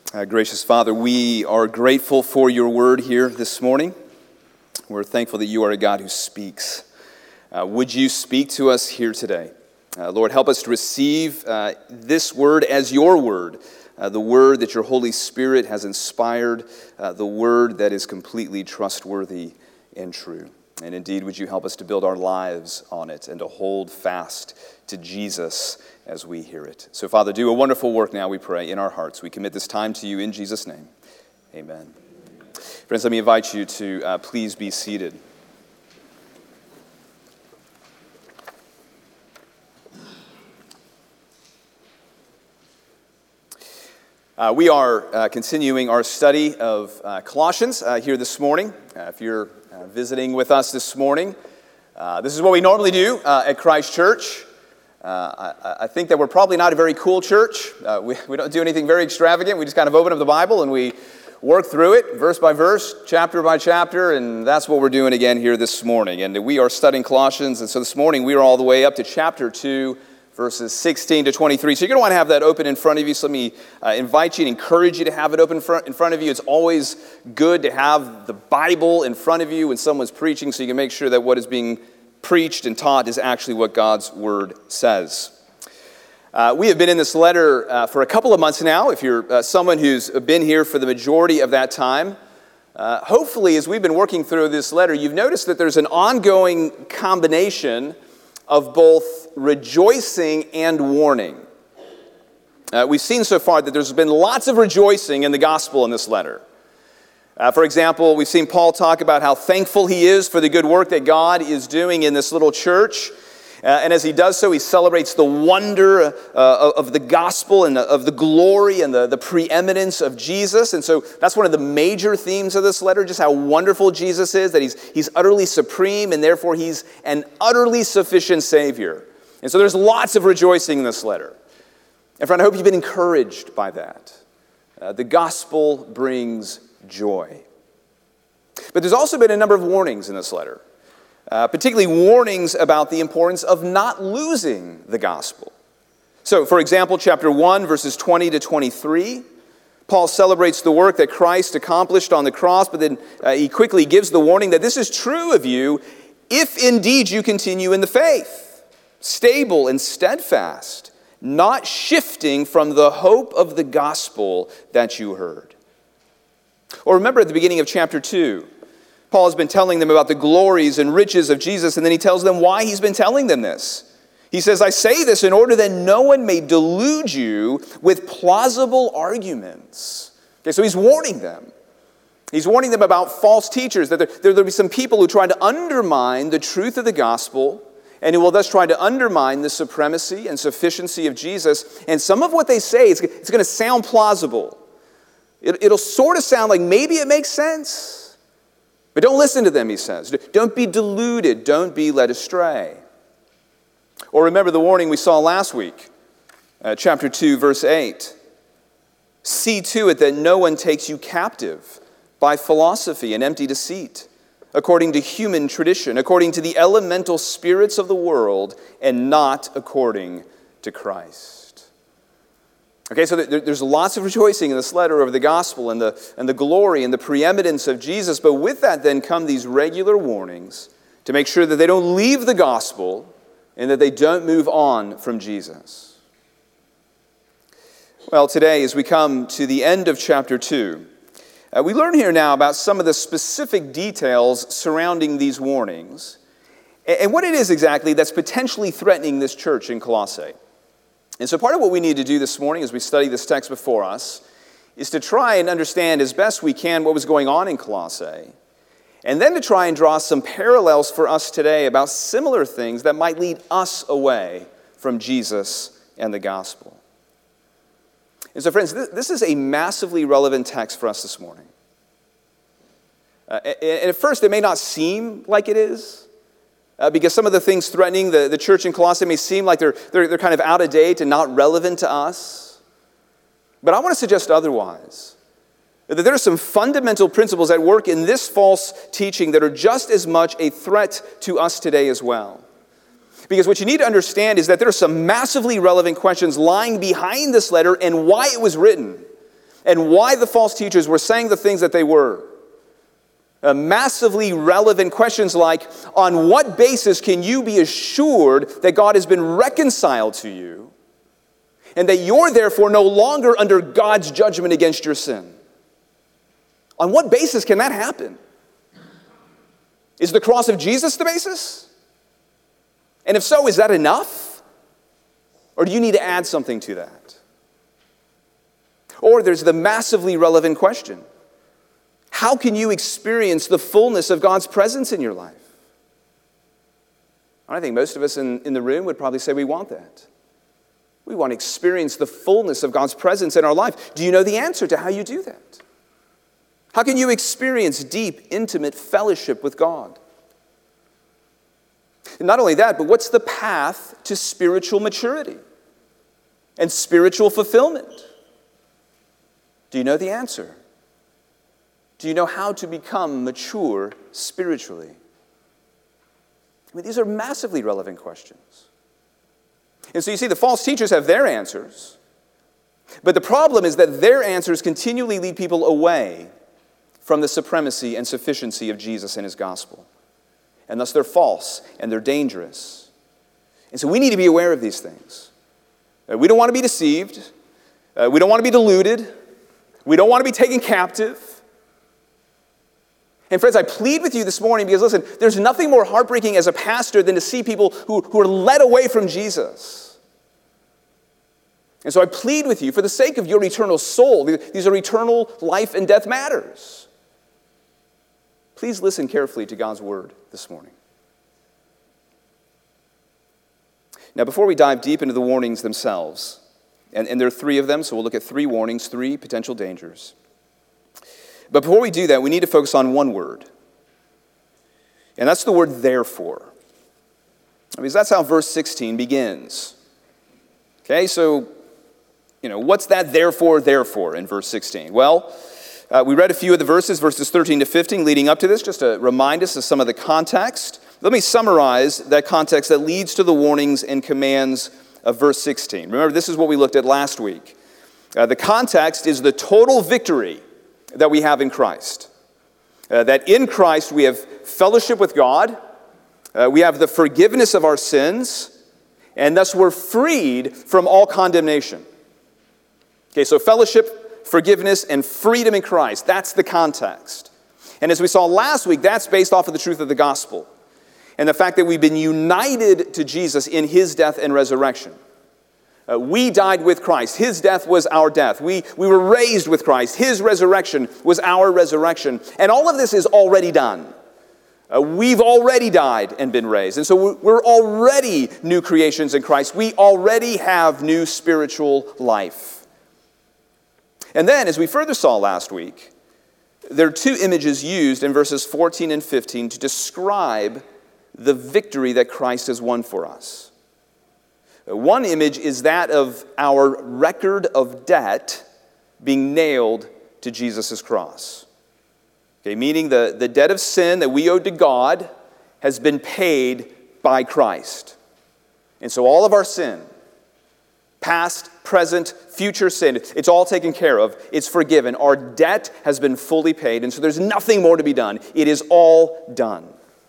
Gracious Father, we are grateful for your word here this morning. We're thankful that you are a God who speaks. Would you speak to us here today? Lord, help us to receive this word as your word, the word that your Holy Spirit has inspired, the word that is completely trustworthy and true. And indeed, would you help us to build our lives on it and to hold fast to Jesus as we hear it. So, Father, do a wonderful work now, we pray, in our hearts. We commit this time to you in Jesus' name. Amen. Friends, let me invite you to please be seated. We are continuing our study of Colossians here this morning. If you're visiting with us this morning, this is what we normally do at Christ Church. I think that we're probably not a very cool church. We don't do anything very extravagant. We just kind of open up the Bible and we work through it verse by verse, chapter by chapter, and that's what we're doing again here this morning. And we are studying Colossians, and so this morning we are all the way up to chapter 2, verses 16 to 23. So you're going to want to have that open in front of you. So let me invite you and encourage you to have it open in front of you. It's always good to have the Bible in front of you when someone's preaching so you can make sure that what is being preached and taught is actually what God's Word says. We have been in this letter for a couple of months now. If you're someone who's been here for the majority of that time, hopefully as we've been working through this letter, you've noticed that there's an ongoing combination of both rejoicing and warning. We've seen so far that there's been lots of rejoicing in the gospel in this letter. For example, we've seen Paul talk about how thankful he is for the good work that God is doing in this little church. And as he does so, he celebrates the wonder of the gospel and of the glory and the preeminence of Jesus. And so that's one of the major themes of this letter, just how wonderful Jesus is, that he's utterly supreme and therefore he's an utterly sufficient Savior. And so there's lots of rejoicing in this letter. And friend, I hope you've been encouraged by that. The gospel brings joy. But there's also been a number of warnings in this letter, particularly warnings about the importance of not losing the gospel. So, for example, chapter 1, verses 20 to 23, Paul celebrates the work that Christ accomplished on the cross, but then he quickly gives the warning that this is true of you if indeed you continue in the faith, stable and steadfast, not shifting from the hope of the gospel that you heard. Or remember at the beginning of chapter 2, Paul has been telling them about the glories and riches of Jesus, and then he tells them why he's been telling them this. He says, I say this in order that no one may delude you with plausible arguments. Okay, so he's warning them. He's warning them about false teachers, that there'll be some people who try to undermine the truth of the gospel, and who will thus try to undermine the supremacy and sufficiency of Jesus. And some of what they say, it's going to sound plausible. It'll sort of sound like maybe it makes sense. But don't listen to them, he says. Don't be deluded. Don't be led astray. Or remember the warning we saw last week, chapter 2, verse 8. See to it that no one takes you captive by philosophy and empty deceit, according to human tradition, according to the elemental spirits of the world, and not according to Christ. Okay, so there's lots of rejoicing in this letter over the gospel and the glory and the preeminence of Jesus, but with that then come these regular warnings to make sure that they don't leave the gospel and that they don't move on from Jesus. Well, today as we come to the end of chapter 2, we learn here now about some of the specific details surrounding these warnings and what it is exactly that's potentially threatening this church in Colossae. And so part of what we need to do this morning as we study this text before us is to try and understand as best we can what was going on in Colossae, and then to try and draw some parallels for us today about similar things that might lead us away from Jesus and the gospel. And so friends, this is a massively relevant text for us this morning. And at first it may not seem like it is, because some of the things threatening the church in Colossae may seem like they're kind of out of date and not relevant to us. But I want to suggest otherwise. That there are some fundamental principles at work in this false teaching that are just as much a threat to us today as well. Because what you need to understand is that there are some massively relevant questions lying behind this letter and why it was written. and why the false teachers were saying the things that they were. Massively relevant questions like, on what basis can you be assured that God has been reconciled to you and that you're therefore no longer under God's judgment against your sin? On what basis can that happen? Is the cross of Jesus the basis? And if so, is that enough? Or do you need to add something to that? Or there's the massively relevant question. How can you experience the fullness of God's presence in your life? I think most of us in the room would probably say we want that. We want to experience the fullness of God's presence in our life. Do you know the answer to how you do that? How can you experience deep, intimate fellowship with God? And not only that, but what's the path to spiritual maturity and spiritual fulfillment? Do you know the answer? Do you know how to become mature spiritually? I mean, these are massively relevant questions. And so you see, the false teachers have their answers, but the problem is that their answers continually lead people away from the supremacy and sufficiency of Jesus and his gospel. And thus they're false and they're dangerous. And so we need to be aware of these things. We don't want to be deceived. We don't want to be deluded. We don't want to be taken captive. And friends, I plead with you this morning because, listen, there's nothing more heartbreaking as a pastor than to see people who are led away from Jesus. And so I plead with you, for the sake of your eternal soul, these are eternal life and death matters. Please listen carefully to God's word this morning. Now, before we dive deep into the warnings themselves, and there are three of them, so we'll look at three warnings, three potential dangers. But before we do that, we need to focus on one word. And that's the word therefore. Because that's how verse 16 begins. Okay, so, what's that therefore in verse 16? Well, we read a few of the verses 13 to 15, leading up to this, just to remind us of some of the context. Let me summarize that context that leads to the warnings and commands of verse 16. Remember, this is what we looked at last week. The context is the total victory that we have in Christ. That in Christ we have fellowship with God, we have the forgiveness of our sins, and thus we're freed from all condemnation. Okay, so fellowship, forgiveness, and freedom in Christ, that's the context. And as we saw last week, that's based off of the truth of the gospel and the fact that we've been united to Jesus in his death and resurrection. We died with Christ. His death was our death. We were raised with Christ. His resurrection was our resurrection. And all of this is already done. We've already died and been raised. And so we're already new creations in Christ. We already have new spiritual life. And then, as we further saw last week, there are two images used in verses 14 and 15 to describe the victory that Christ has won for us. One image is that of our record of debt being nailed to Jesus' cross. Okay, meaning the debt of sin that we owed to God has been paid by Christ. And so all of our sin, past, present, future sin, it's all taken care of. It's forgiven. Our debt has been fully paid, and so there's nothing more to be done. It is all done.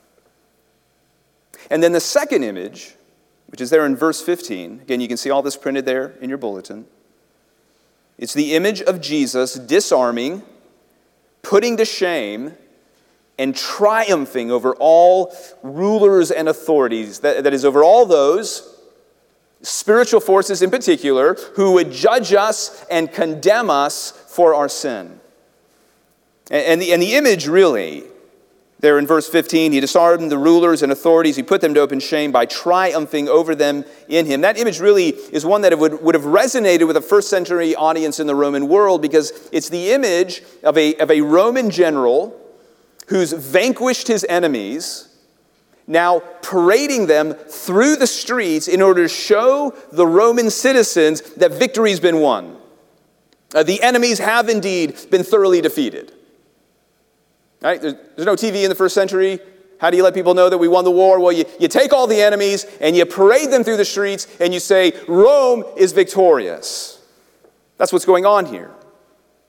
And then the second image, which is there in verse 15. Again, you can see all this printed there in your bulletin. It's the image of Jesus disarming, putting to shame, and triumphing over all rulers and authorities. That is, over all those spiritual forces in particular who would judge us and condemn us for our sin. And the image really, there in verse 15, he disarmed the rulers and authorities. He put them to open shame by triumphing over them in him. That image really is one that would have resonated with a first century audience in the Roman world because it's the image of a Roman general who's vanquished his enemies, now parading them through the streets in order to show the Roman citizens that victory's been won. The enemies have indeed been thoroughly defeated. Right? There's no TV in the first century. How do you let people know that we won the war? Well, you take all the enemies and you parade them through the streets and you say, Rome is victorious. That's what's going on here.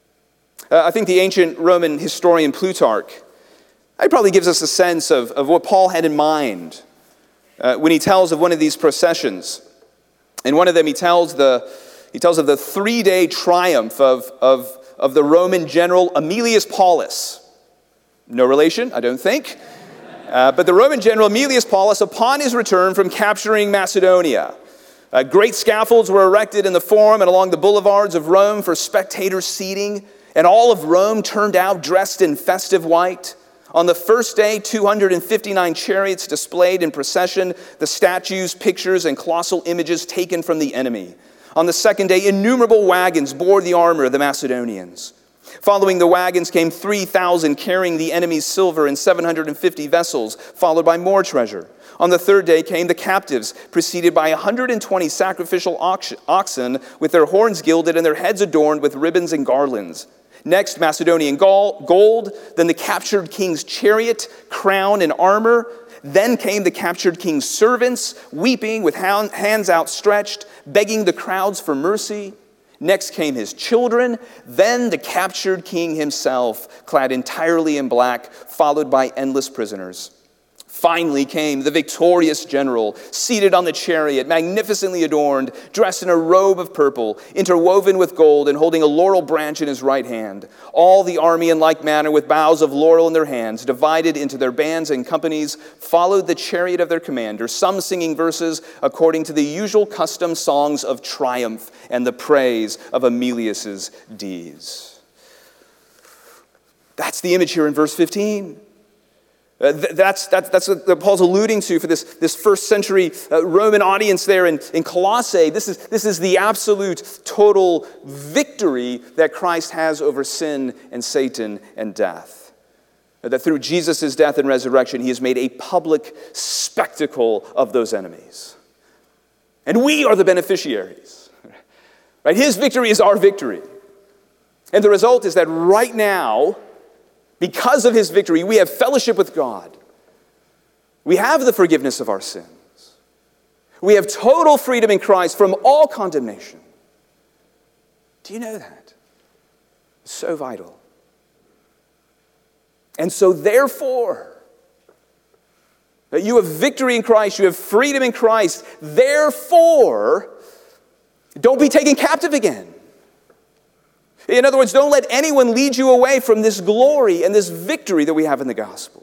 I think the ancient Roman historian Plutarch, he probably gives us a sense of what Paul had in mind when he tells of one of these processions. In one of them, he tells of the 3-day triumph of the Roman general Aemilius Paulus. No relation, I don't think. But the Roman general Aemilius Paulus, upon his return from capturing Macedonia, great scaffolds were erected in the Forum and along the boulevards of Rome for spectator seating, and all of Rome turned out dressed in festive white. On the first day, 259 chariots displayed in procession the statues, pictures, and colossal images taken from the enemy. On the second day, innumerable wagons bore the armor of the Macedonians. Following the wagons came 3,000 carrying the enemy's silver and 750 vessels, followed by more treasure. On the third day came the captives, preceded by 120 sacrificial oxen with their horns gilded and their heads adorned with ribbons and garlands. Next, Macedonian gold, then the captured king's chariot, crown, and armor. Then came the captured king's servants, weeping with hands outstretched, begging the crowds for mercy. Next came his children, then the captured king himself, clad entirely in black, followed by endless prisoners. Finally came the victorious general, seated on the chariot, magnificently adorned, dressed in a robe of purple, interwoven with gold, and holding a laurel branch in his right hand. All the army in like manner, with boughs of laurel in their hands, divided into their bands and companies, followed the chariot of their commander, some singing verses according to the usual custom songs of triumph and the praise of Aemilius's deeds. That's the image here in verse 15. That's what Paul's alluding to for this first century Roman audience there in Colossae. This is the absolute total victory that Christ has over sin and Satan and death. That through Jesus' death and resurrection, he has made a public spectacle of those enemies. And we are the beneficiaries. Right? His victory is our victory. And the result is that right now, because of his victory, we have fellowship with God. We have the forgiveness of our sins. We have total freedom in Christ from all condemnation. Do you know that? It's so vital. And so therefore, that you have victory in Christ, you have freedom in Christ. Therefore, don't be taken captive again. In other words, don't let anyone lead you away from this glory and this victory that we have in the gospel.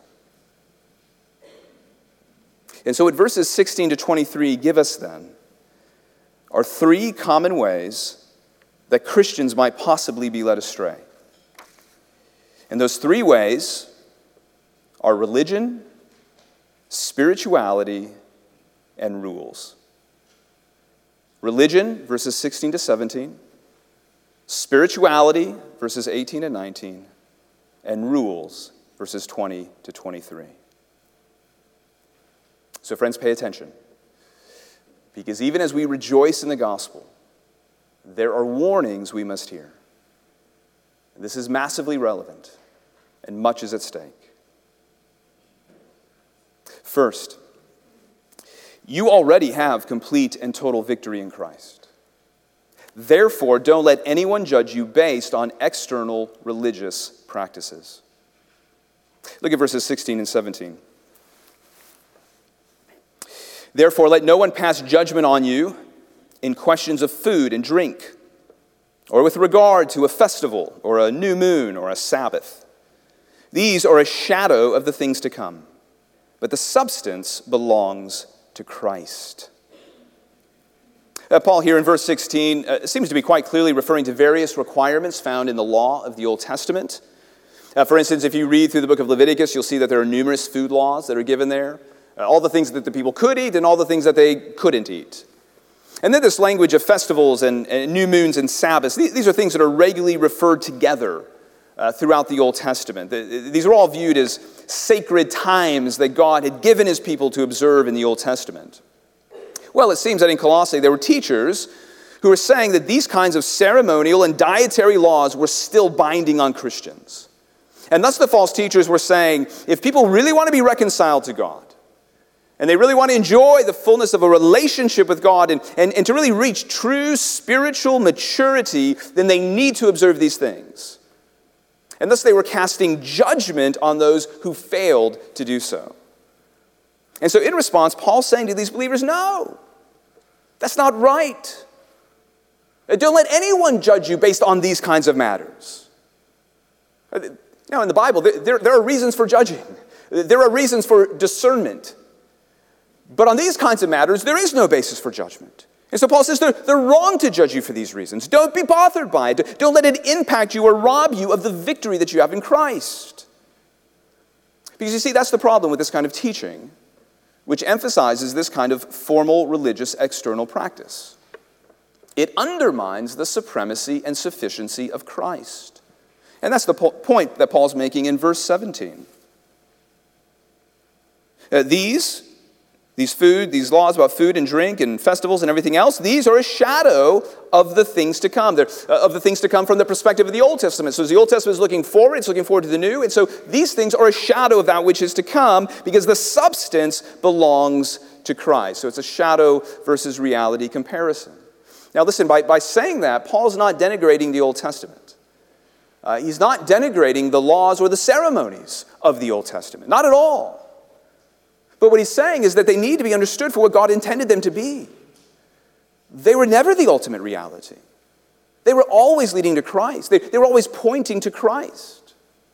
And so what verses 16 to 23 give us then are 3 common ways that Christians might possibly be led astray. And those 3 ways are religion, spirituality, and rules. Religion, verses 16 to 17. Spirituality, verses 18 and 19, and rules, verses 20 to 23. So friends, pay attention. Because even as we rejoice in the gospel, there are warnings we must hear. This is massively relevant, and much is at stake. First, you already have complete and total victory in Christ. Therefore, don't let anyone judge you based on external religious practices. Look at verses 16 and 17. Therefore, let no one pass judgment on you in questions of food and drink, or with regard to a festival, or a new moon, or a Sabbath. These are a shadow of the things to come, but the substance belongs to Christ. Paul here in verse 16 seems to be quite clearly referring to various requirements found in the law of the Old Testament. For instance, if you read through the book of Leviticus, you'll see that there are numerous food laws that are given there. All the things that the people could eat and all the things that they couldn't eat. And then this language of festivals and new moons and Sabbaths, these are things that are regularly referred together throughout the Old Testament. These are all viewed as sacred times that God had given his people to observe in the Old Testament. Well, it seems that in Colossae there were teachers who were saying that these kinds of ceremonial and dietary laws were still binding on Christians. And thus the false teachers were saying, if people really want to be reconciled to God, and they really want to enjoy the fullness of a relationship with God and to really reach true spiritual maturity, then they need to observe these things. And thus they were casting judgment on those who failed to do so. And so in response, Paul's saying to these believers, no, that's not right. Don't let anyone judge you based on these kinds of matters. Now, in the Bible, there are reasons for judging. There are reasons for discernment. But on these kinds of matters, there is no basis for judgment. And so Paul says they're wrong to judge you for these reasons. Don't be bothered by it. Don't let it impact you or rob you of the victory that you have in Christ. Because you see, that's the problem with this kind of teaching, which emphasizes this kind of formal religious external practice. It undermines the supremacy and sufficiency of Christ. And that's the point that Paul's making in verse 17. These laws about food and drink and festivals and everything else, these are a shadow of the things to come. They're of the things to come from the perspective of the Old Testament. So as the Old Testament is looking forward, it's looking forward to the new. And so these things are a shadow of that which is to come because the substance belongs to Christ. So it's a shadow versus reality comparison. Now listen, by saying that, Paul's not denigrating the Old Testament. He's not denigrating the laws or the ceremonies of the Old Testament. Not at all. But what he's saying is that they need to be understood for what God intended them to be. They were never the ultimate reality. They were always leading to Christ. They were always pointing to Christ.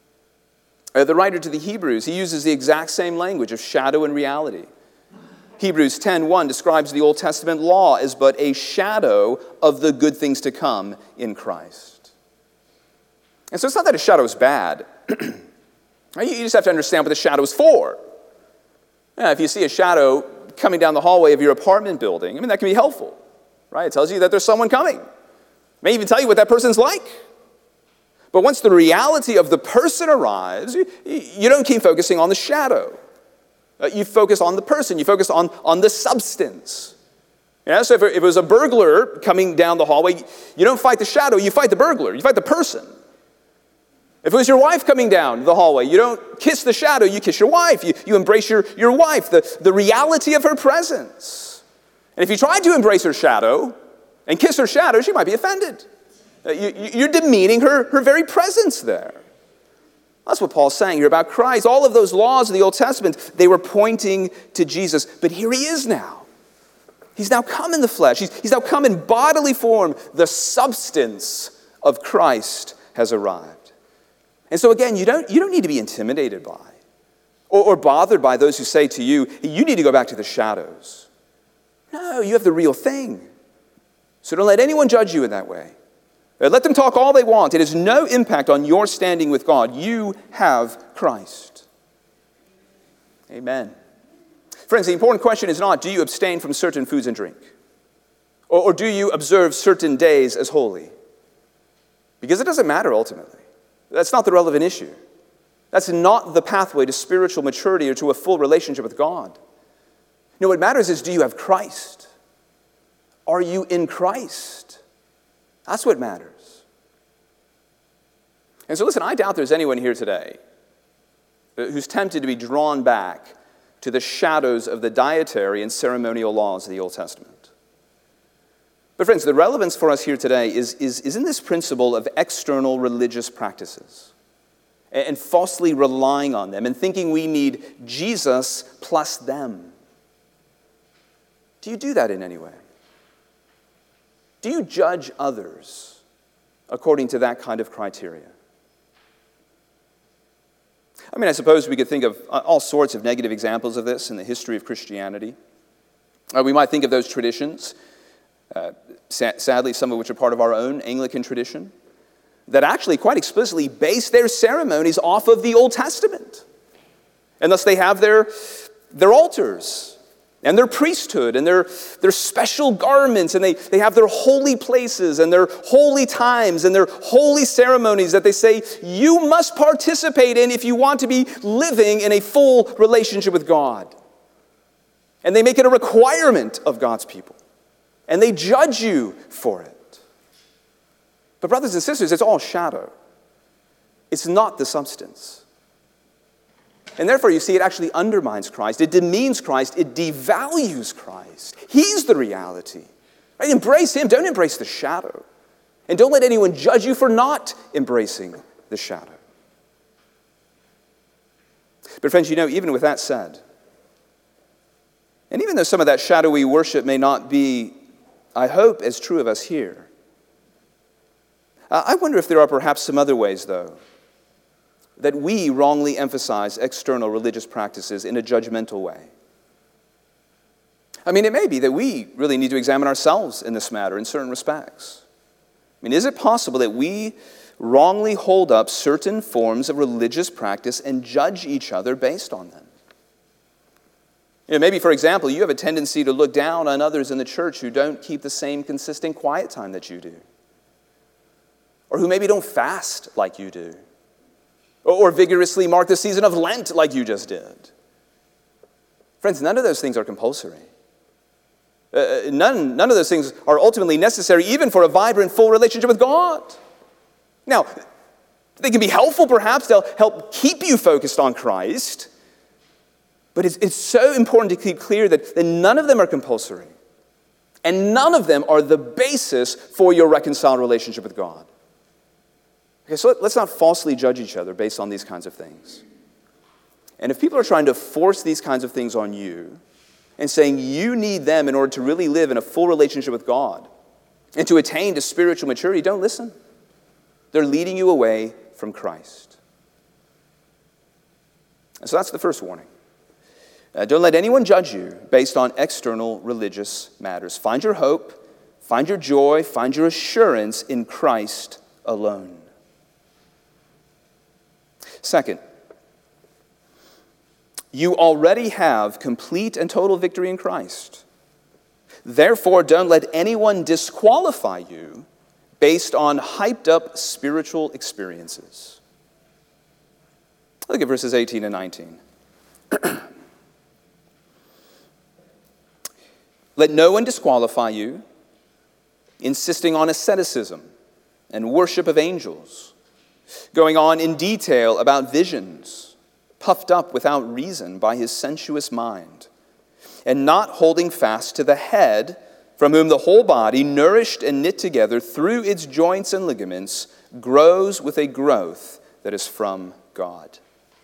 The writer to the Hebrews, he uses the exact same language of shadow and reality. Hebrews 10:1 describes the Old Testament law as but a shadow of the good things to come in Christ. And so it's not that a shadow is bad. You just have to understand what the shadow is for. If you see a shadow coming down the hallway of your apartment building, that can be helpful, right? It tells you that there's someone coming. It may even tell you what that person's like. But once the reality of the person arrives, you don't keep focusing on the shadow. You focus on the person. You focus on the substance. So if it was a burglar coming down the hallway, you don't fight the shadow, you fight the burglar. You fight the person. If it was your wife coming down the hallway, you don't kiss the shadow, you kiss your wife. You embrace your wife, the reality of her presence. And if you tried to embrace her shadow and kiss her shadow, she might be offended. You're demeaning her very presence there. That's what Paul's saying here about Christ. All of those laws of the Old Testament, they were pointing to Jesus. But here he is now. He's now come in the flesh. He's now come in bodily form. The substance of Christ has arrived. And so again, you don't need to be intimidated by or bothered by those who say to you, you need to go back to the shadows. No, you have the real thing. So don't let anyone judge you in that way. Let them talk all they want. It has no impact on your standing with God. You have Christ. Amen. Friends, the important question is not, do you abstain from certain foods and drink? Or do you observe certain days as holy? Because it doesn't matter ultimately. That's not the relevant issue. That's not the pathway to spiritual maturity or to a full relationship with God. No, what matters is, do you have Christ? Are you in Christ? That's what matters. And so listen, I doubt there's anyone here today who's tempted to be drawn back to the shadows of the dietary and ceremonial laws of the Old Testament. But friends, the relevance for us here today is in this principle of external religious practices and falsely relying on them and thinking we need Jesus plus them. Do you do that in any way? Do you judge others according to that kind of criteria? I suppose we could think of all sorts of negative examples of this in the history of Christianity. We might think of those traditions, sadly some of which are part of our own Anglican tradition, that actually quite explicitly base their ceremonies off of the Old Testament. And thus they have their altars and their priesthood and their special garments, and they have their holy places and their holy times and their holy ceremonies that they say you must participate in if you want to be living in a full relationship with God. And they make it a requirement of God's people. And they judge you for it. But brothers and sisters, it's all shadow. It's not the substance. And therefore, you see, it actually undermines Christ. It demeans Christ. It devalues Christ. He's the reality. Right? Embrace him. Don't embrace the shadow. And don't let anyone judge you for not embracing the shadow. But friends, even with that said, and even though some of that shadowy worship may not be, I hope, as true of us here, I wonder if there are perhaps some other ways, though, that we wrongly emphasize external religious practices in a judgmental way. It may be that we really need to examine ourselves in this matter in certain respects. Is it possible that we wrongly hold up certain forms of religious practice and judge each other based on them? Maybe, for example, you have a tendency to look down on others in the church who don't keep the same consistent quiet time that you do, or who maybe don't fast like you do, or vigorously mark the season of Lent like you just did. Friends, none of those things are compulsory. None of those things are ultimately necessary even for a vibrant, full relationship with God. Now, they can be helpful perhaps. They'll help keep you focused on Christ. But it's so important to keep clear that none of them are compulsory. And none of them are the basis for your reconciled relationship with God. Okay, so let's not falsely judge each other based on these kinds of things. And if people are trying to force these kinds of things on you and saying you need them in order to really live in a full relationship with God and to attain to spiritual maturity, don't listen. They're leading you away from Christ. And so that's the first warning. Don't let anyone judge you based on external religious matters. Find your hope, find your joy, find your assurance in Christ alone. Second, you already have complete and total victory in Christ. Therefore, don't let anyone disqualify you based on hyped up spiritual experiences. Look at verses 18 and 19. Let no one disqualify you, insisting on asceticism and worship of angels, going on in detail about visions, puffed up without reason by his sensuous mind, and not holding fast to the head, from whom the whole body, nourished and knit together through its joints and ligaments, grows with a growth that is from God.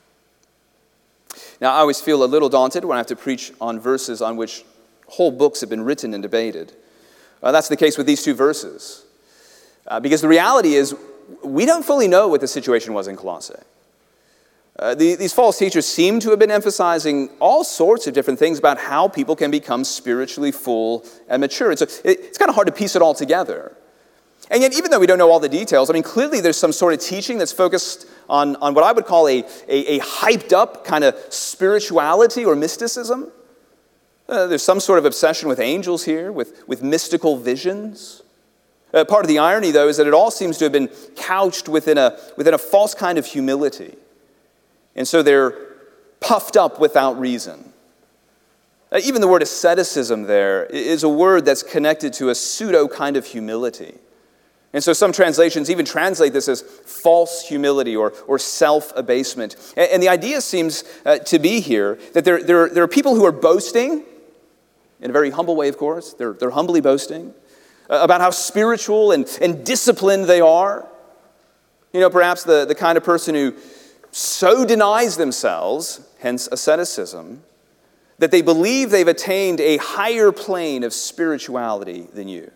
Now, I always feel a little daunted when I have to preach on verses on which whole books have been written and debated. That's the case with these two verses. Because the reality is, we don't fully know what the situation was in Colossae. These false teachers seem to have been emphasizing all sorts of different things about how people can become spiritually full and mature. And so it's kind of hard to piece it all together. And yet, even though we don't know all the details, clearly there's some sort of teaching that's focused on what I would call a hyped up kind of spirituality or mysticism. There's some sort of obsession with angels here, with mystical visions. Part of the irony, though, is that it all seems to have been couched within a false kind of humility. And so they're puffed up without reason. Even the word asceticism there is a word that's connected to a pseudo kind of humility. And so some translations even translate this as false humility or self-abasement. And the idea seems to be here that there are people who are boasting, in a very humble way, of course. They're humbly boasting about how spiritual and disciplined they are. Perhaps the kind of person who so denies themselves, hence asceticism, that they believe they've attained a higher plane of spirituality than you.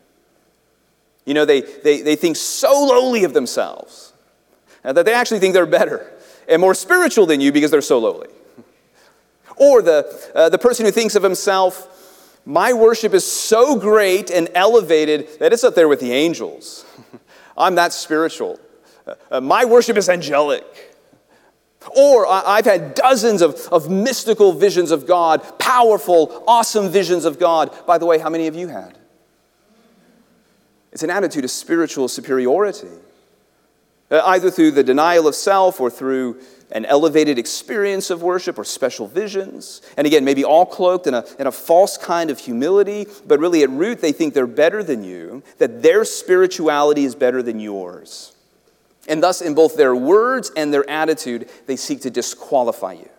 They think so lowly of themselves that they actually think they're better and more spiritual than you because they're so lowly. Or the person who thinks of himself, my worship is so great and elevated that it's up there with the angels. I'm that spiritual. My worship is angelic. Or I've had dozens of mystical visions of God, powerful, awesome visions of God. By the way, how many of you had? It's an attitude of spiritual superiority, either through the denial of self or through an elevated experience of worship or special visions. And again, maybe all cloaked in a false kind of humility, but really at root they think they're better than you, that their spirituality is better than yours. And thus, in both their words and their attitude, they seek to disqualify you.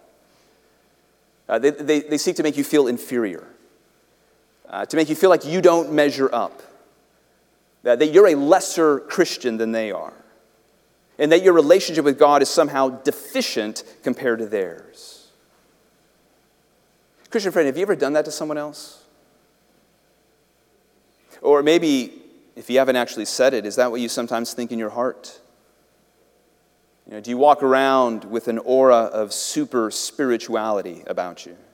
They seek to make you feel inferior, to make you feel like you don't measure up, that you're a lesser Christian than they are, and that your relationship with God is somehow deficient compared to theirs. Christian friend, have you ever done that to someone else? Or maybe, if you haven't actually said it, is that what you sometimes think in your heart? Do you walk around with an aura of super spirituality about you?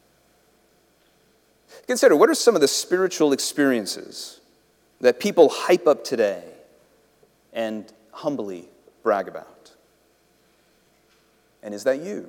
Consider, what are some of the spiritual experiences that people hype up today and humbly brag about? And is that you?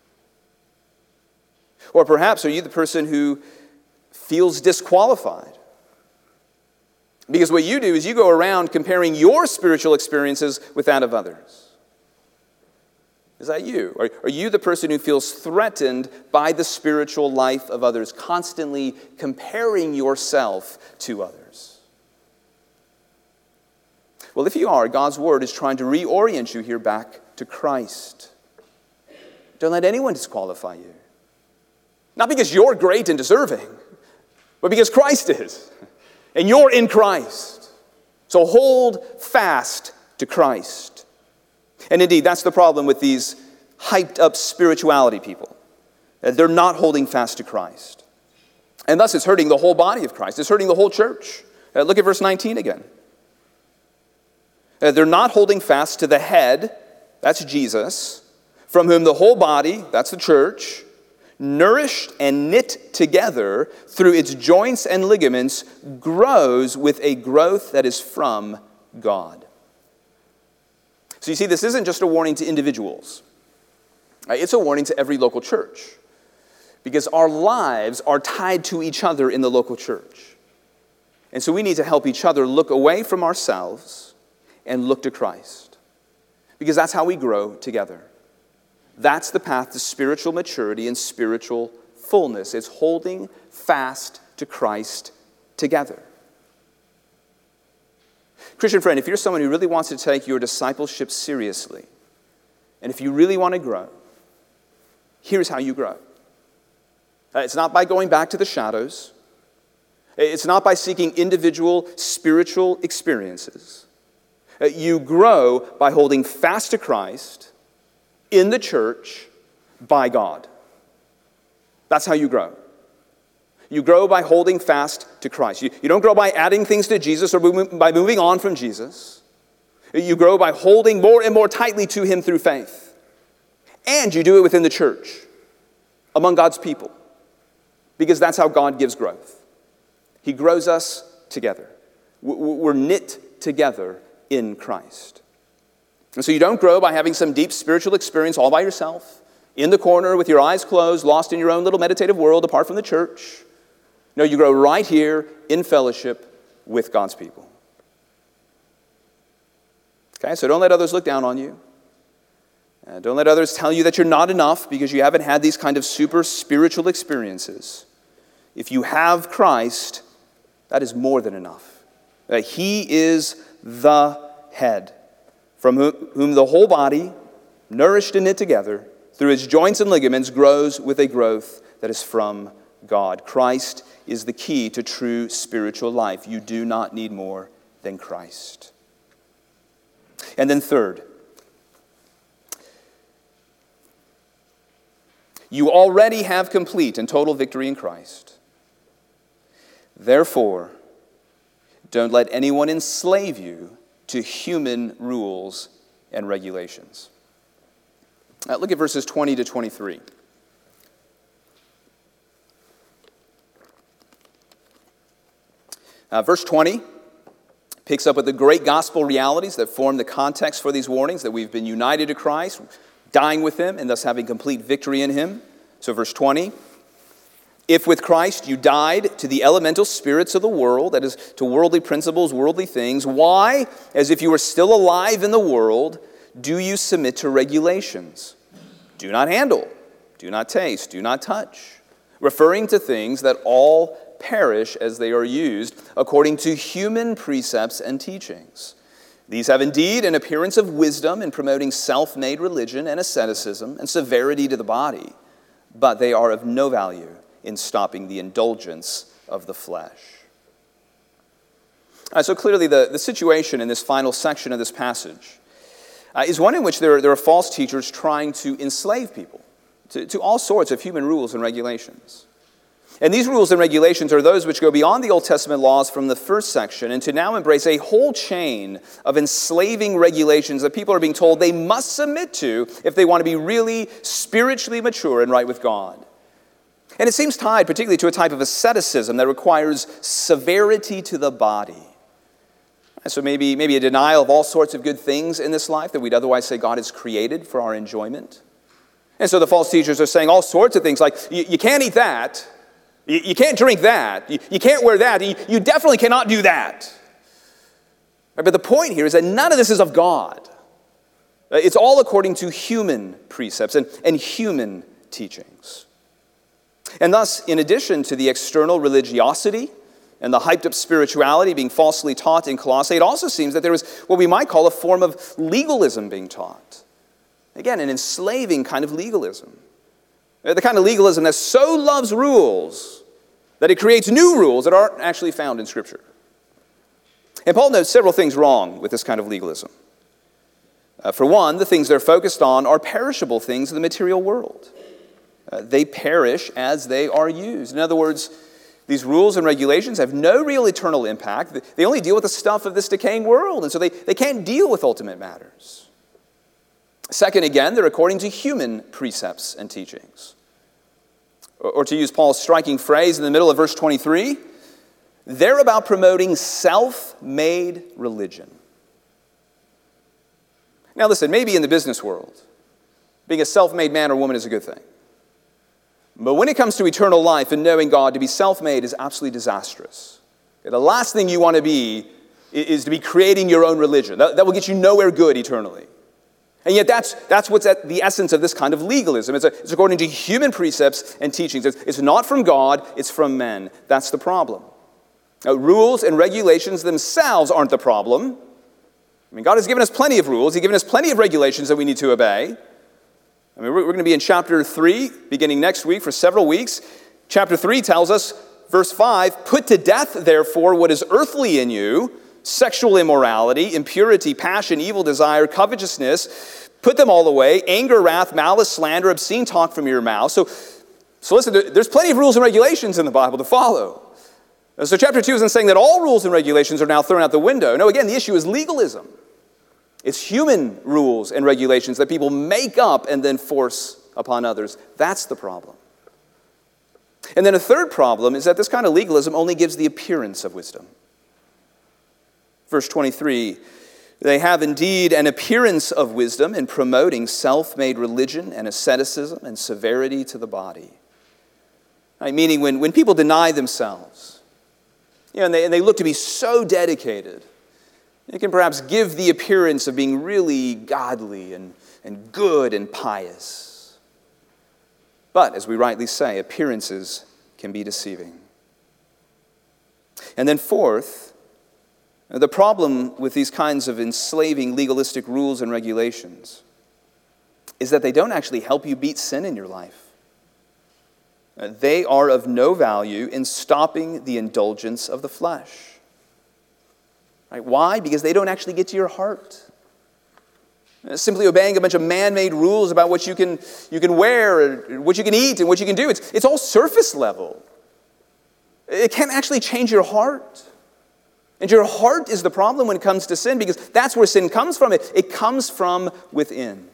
Or perhaps are you the person who feels disqualified? Because what you do is you go around comparing your spiritual experiences with that of others. Is that you? Are you the person who feels threatened by the spiritual life of others, constantly comparing yourself to others? Well, if you are, God's Word is trying to reorient you here back to Christ. Don't let anyone disqualify you. Not because you're great and deserving, but because Christ is. And you're in Christ. So hold fast to Christ. And indeed, that's the problem with these hyped up spirituality people. They're not holding fast to Christ. And thus it's hurting the whole body of Christ. It's hurting the whole church. Look at verse 19 again. They're not holding fast to the head, that's Jesus, from whom the whole body, that's the church, nourished and knit together through its joints and ligaments, grows with a growth that is from God. So you see, this isn't just a warning to individuals. It's a warning to every local church. Because our lives are tied to each other in the local church. And so we need to help each other look away from ourselves and look to Christ. Because that's how we grow together. That's the path to spiritual maturity and spiritual fullness. It's holding fast to Christ together. Christian friend, if you're someone who really wants to take your discipleship seriously, and if you really want to grow, here's how you grow. It's not by going back to the shadows. It's not by seeking individual spiritual experiences. You grow by holding fast to Christ in the church by God. That's how you grow. You grow by holding fast to Christ. You don't grow by adding things to Jesus or by moving on from Jesus. You grow by holding more and more tightly to Him through faith. And you do it within the church, among God's people, because that's how God gives growth. He grows us together. We're knit together in Christ. And so you don't grow by having some deep spiritual experience all by yourself, in the corner with your eyes closed, lost in your own little meditative world apart from the church. No, you grow right here in fellowship with God's people. Okay, so don't let others look down on you. Don't let others tell you that you're not enough because you haven't had these kind of super spiritual experiences. If you have Christ, that is more than enough. He is the head, from whom the whole body, nourished and knit together, through its joints and ligaments, grows with a growth that is from God. Christ is the key to true spiritual life. You do not need more than Christ. And then third, you already have complete and total victory in Christ. Therefore, don't let anyone enslave you to human rules and regulations. Look at verses 20 to 23. Verse 20 picks up with the great gospel realities that form the context for these warnings, that we've been united to Christ, dying with Him, and thus having complete victory in Him. So verse 20, if with Christ you died to the elemental spirits of the world, that is, to worldly principles, worldly things, why, as if you were still alive in the world, do you submit to regulations? Do not handle, do not taste, do not touch, referring to things that all perish as they are used according to human precepts and teachings. These have indeed an appearance of wisdom in promoting self-made religion and asceticism and severity to the body, but they are of no value in stopping the indulgence of the flesh. So clearly the situation in this final section of this passage is one in which there are false teachers trying to enslave people to all sorts of human rules and regulations. And these rules and regulations are those which go beyond the Old Testament laws from the first section and to now embrace a whole chain of enslaving regulations that people are being told they must submit to if they want to be really spiritually mature and right with God. And it seems tied particularly to a type of asceticism that requires severity to the body. And so maybe a denial of all sorts of good things in this life that we'd otherwise say God has created for our enjoyment. And so the false teachers are saying all sorts of things like, you can't eat that. You can't drink that. You can't wear that. You definitely cannot do that. But the point here is that none of this is of God. It's all according to human precepts and human teachings. And thus, in addition to the external religiosity and the hyped-up spirituality being falsely taught in Colossae, it also seems that there was what we might call a form of legalism being taught. Again, an enslaving kind of legalism. The kind of legalism that so loves rules that it creates new rules that aren't actually found in Scripture. And Paul notes several things wrong with this kind of legalism. For one, the things they're focused on are perishable things in the material world. They perish as they are used. In other words, these rules and regulations have no real eternal impact. They only deal with the stuff of this decaying world, and so they can't deal with ultimate matters. Second, again, they're according to human precepts and teachings. Or to use Paul's striking phrase in the middle of verse 23, they're about promoting self-made religion. Now listen, maybe in the business world, being a self-made man or woman is a good thing. But when it comes to eternal life and knowing God, to be self-made is absolutely disastrous. The last thing you want to be is to be creating your own religion. That will get you nowhere good eternally. And yet that's what's at the essence of this kind of legalism. It's according to human precepts and teachings. It's not from God, it's from men. That's the problem. Now, rules and regulations themselves aren't the problem. I mean, God has given us plenty of rules. He's given us plenty of regulations that we need to obey. I mean, we're going to be in chapter 3, beginning next week for several weeks. Chapter 3 tells us, verse 5, put to death, therefore, what is earthly in you, sexual immorality, impurity, passion, evil desire, covetousness, put them all away, anger, wrath, malice, slander, obscene talk from your mouth. So listen, there's plenty of rules and regulations in the Bible to follow. So chapter 2 isn't saying that all rules and regulations are now thrown out the window. No, again, the issue is legalism. It's human rules and regulations that people make up and then force upon others. That's the problem. And then a third problem is that this kind of legalism only gives the appearance of wisdom. Verse 23, they have indeed an appearance of wisdom in promoting self-made religion and asceticism and severity to the body. Right, meaning when people deny themselves, and they look to be so dedicated, it can perhaps give the appearance of being really godly and good and pious. But, as we rightly say, appearances can be deceiving. And then fourth, the problem with these kinds of enslaving legalistic rules and regulations is that they don't actually help you beat sin in your life. They are of no value in stopping the indulgence of the flesh. Right? Why? Because they don't actually get to your heart. Simply obeying a bunch of man-made rules about what you can wear, or what you can eat, and what you can do, it's all surface level. It can't actually change your heart. And your heart is the problem when it comes to sin, because that's where sin comes from. It comes from within.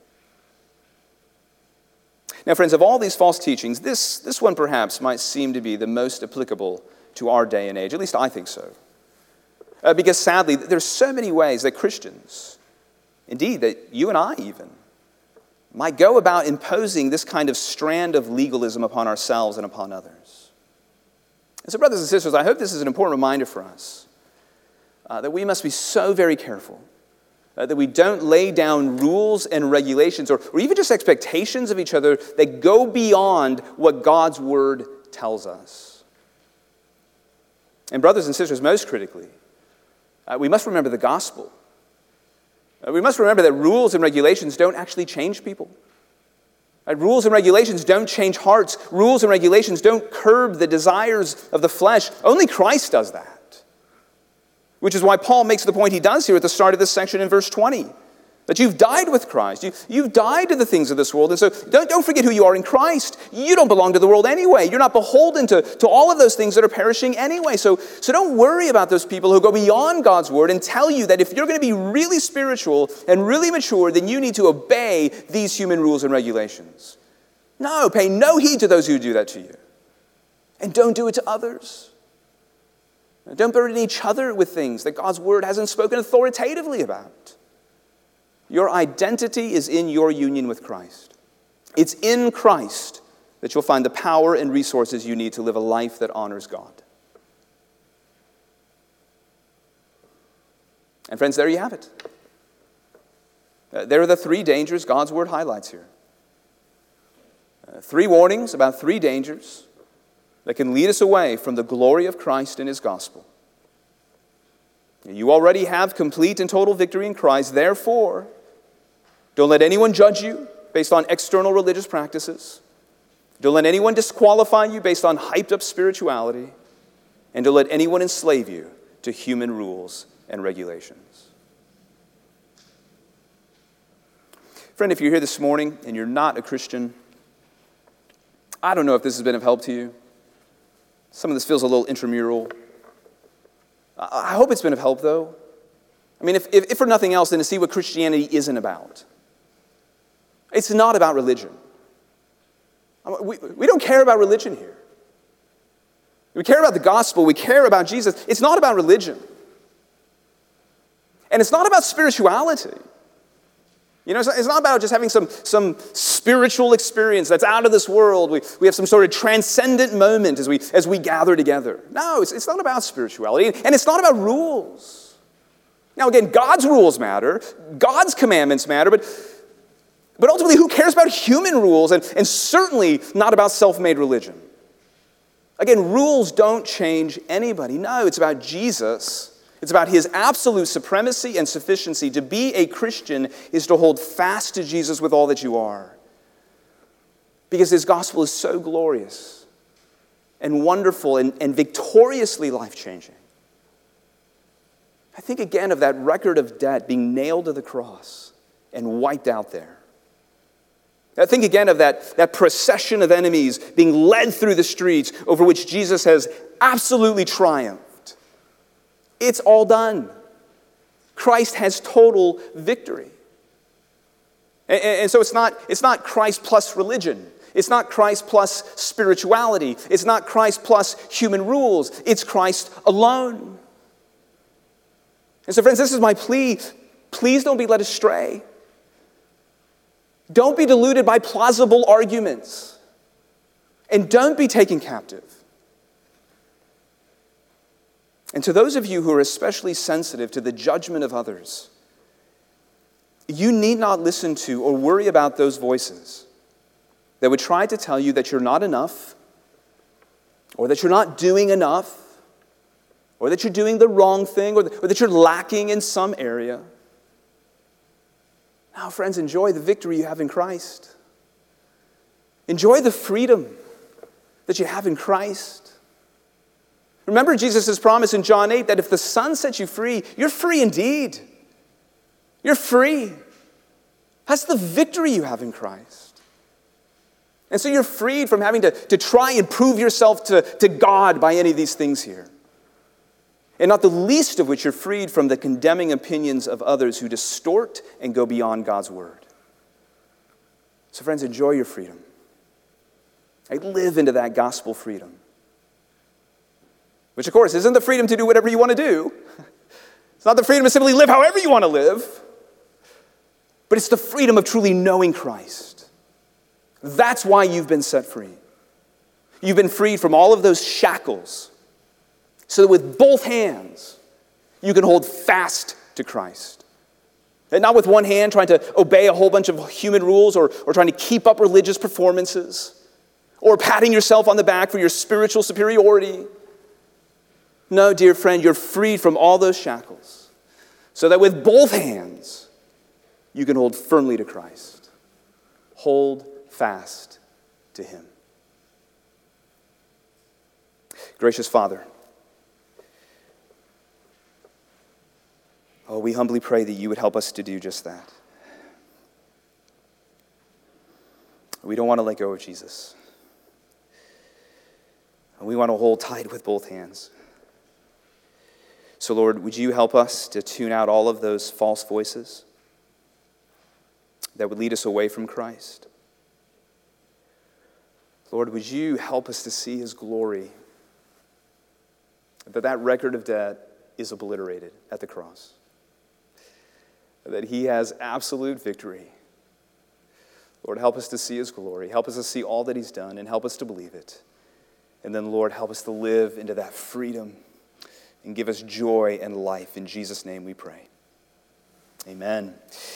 Now, friends, of all these false teachings, this one perhaps might seem to be the most applicable to our day and age. At least I think so. Because sadly, there's so many ways that Christians, indeed, that you and I even, might go about imposing this kind of strand of legalism upon ourselves and upon others. And so, brothers and sisters, I hope this is an important reminder for us that we must be so very careful that we don't lay down rules and regulations or even just expectations of each other that go beyond what God's Word tells us. And brothers and sisters, most critically, we must remember the gospel. We must remember that rules and regulations don't actually change people. Rules and regulations don't change hearts. Rules and regulations don't curb the desires of the flesh. Only Christ does that. Which is why Paul makes the point he does here at the start of this section in verse 20. That you've died with Christ. You've died to the things of this world. And so don't forget who you are in Christ. You don't belong to the world anyway. You're not beholden to all of those things that are perishing anyway. So don't worry about those people who go beyond God's word and tell you that if you're going to be really spiritual and really mature, then you need to obey these human rules and regulations. No, pay no heed to those who do that to you. And don't do it to others. Don't burden each other with things that God's word hasn't spoken authoritatively about. Your identity is in your union with Christ. It's in Christ that you'll find the power and resources you need to live a life that honors God. And friends, there you have it. There are the three dangers God's word highlights here. Three warnings about three dangers that can lead us away from the glory of Christ and his gospel. You already have complete and total victory in Christ. Therefore, don't let anyone judge you based on external religious practices. Don't let anyone disqualify you based on hyped-up spirituality. And don't let anyone enslave you to human rules and regulations. Friend, if you're here this morning and you're not a Christian, I don't know if this has been of help to you. Some of this feels a little intramural. I hope it's been of help, though. I mean, if for nothing else, then to see what Christianity isn't about. It's not about religion. We don't care about religion here. We care about the gospel. We care about Jesus. It's not about religion. And it's not about spirituality. You know, it's not about just having some spiritual experience that's out of this world. We have some sort of transcendent moment as we gather together. No, it's not about spirituality. And it's not about rules. Now, again, God's rules matter. God's commandments matter. But ultimately, who cares about human rules and certainly not about self-made religion? Again, rules don't change anybody. No, it's about Jesus. It's about his absolute supremacy and sufficiency. To be a Christian is to hold fast to Jesus with all that you are. Because his gospel is so glorious and wonderful and victoriously life-changing. I think again of that record of debt being nailed to the cross and wiped out there. I think again of that procession of enemies being led through the streets over which Jesus has absolutely triumphed. It's all done. Christ has total victory. And so it's not Christ plus religion. It's not Christ plus spirituality. It's not Christ plus human rules. It's Christ alone. And so friends, this is my plea. Please don't be led astray. Don't be deluded by plausible arguments. And don't be taken captive. And to those of you who are especially sensitive to the judgment of others, you need not listen to or worry about those voices that would try to tell you that you're not enough, or that you're not doing enough, or that you're doing the wrong thing, or that you're lacking in some area. Now, friends, enjoy the victory you have in Christ. Enjoy the freedom that you have in Christ. Remember Jesus' promise in John 8 that if the Son sets you free, you're free indeed. You're free. That's the victory you have in Christ. And so you're freed from having to try and prove yourself to God by any of these things here. And not the least of which you're freed from the condemning opinions of others who distort and go beyond God's word. So friends, enjoy your freedom. Live into that gospel freedom. Which, of course, isn't the freedom to do whatever you want to do. It's not the freedom to simply live however you want to live. But it's the freedom of truly knowing Christ. That's why you've been set free. You've been freed from all of those shackles so that with both hands you can hold fast to Christ. And not with one hand trying to obey a whole bunch of human rules or trying to keep up religious performances or patting yourself on the back for your spiritual superiority. No, dear friend, you're freed from all those shackles so that with both hands you can hold firmly to Christ. Hold fast to him. Gracious Father, we humbly pray that you would help us to do just that. We don't want to let go of Jesus. And we want to hold tight with both hands. So, Lord, would you help us to tune out all of those false voices that would lead us away from Christ? Lord, would you help us to see his glory, that record of debt is obliterated at the cross, that he has absolute victory. Lord, help us to see his glory. Help us to see all that he's done and help us to believe it. And then, Lord, help us to live into that freedom and give us joy and life. In Jesus' name we pray. Amen.